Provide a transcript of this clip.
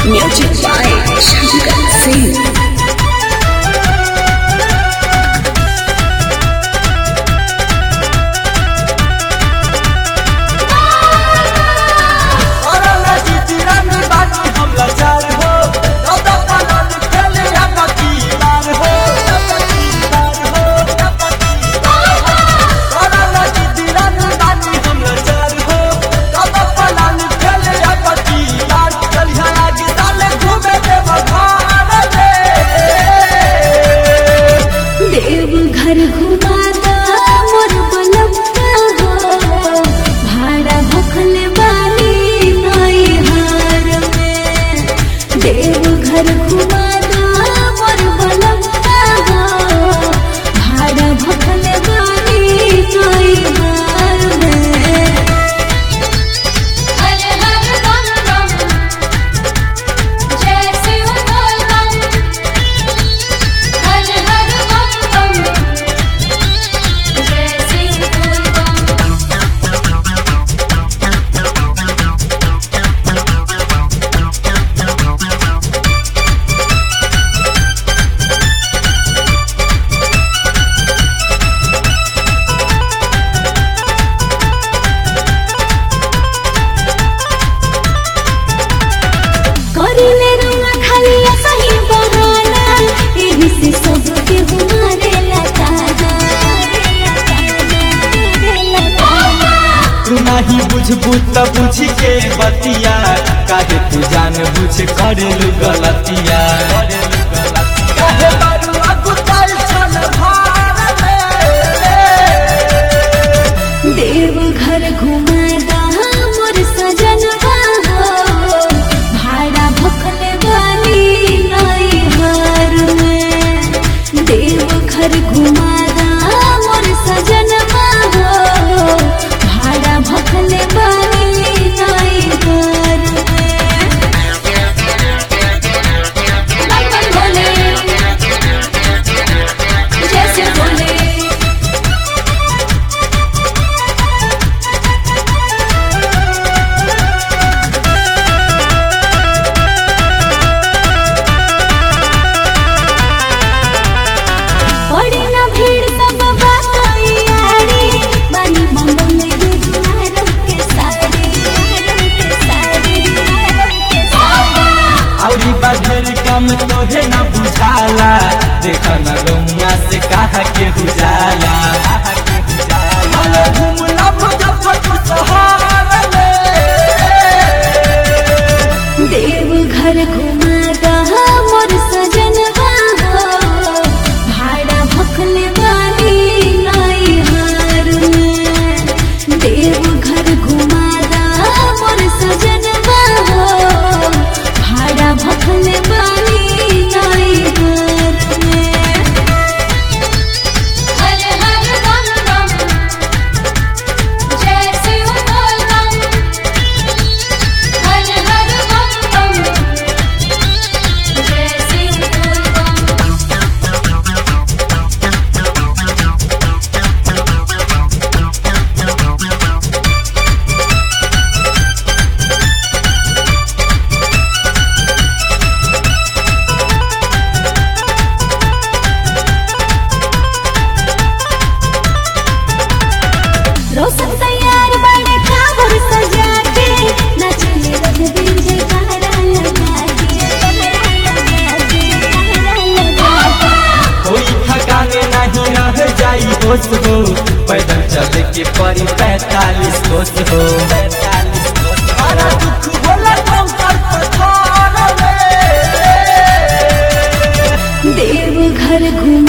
Music by Shankar Singh. घर घुमाता मोर बनता हो भाड़ा भखले बानी नई हार में देव घर घुमाता मोर बनता हो भाड़ा भखले बानी नई हार में हर हर दम दम जैसे उमल दम हर हर दम दम करिले रंगा खाली सही बहाना एही से सबके बुमारे लगाना तू नहीं बुझबू त बुझ के बतिया काहे तू जान बुझ करेलू गलतिया काहे बारू अकुताई छन भार में देव घर घुमादा मोर सजनवा हो भाड़ा भखले बानी नई हार में देव घर घुमादा मोर सजनवा हो भाड़ा भखले बानी नई हार में बंबन बोले जैसे बोले बड़ी ना भीड़ सब बातों यारी बानी मंगल रे दुआर के साड़ी औरी बाधर कम तोहे न बुझाला देख न गौया से कहा के बुझाला घूमला मुजफ्फरपुर शहर में देव घर घुमादा मोर सजनवा हो भाड़ा भखले बानी नई हार में देव घर घुमादा मोर सजनवा हो भाड़ा भखले बानी नई हार में हर हर दम दम जैसे उमल दम हर हर दम दम जैसे उमल दम रोशन तैयार बड़े काबर सजा के नचले रघुवीर जयकारा लगा कोई ठिकाने नहीं रह जाई होश हो पैदल चले के परी 45 कोस हो हमारा दुख होला तुम पर पथर में देव घर घुमा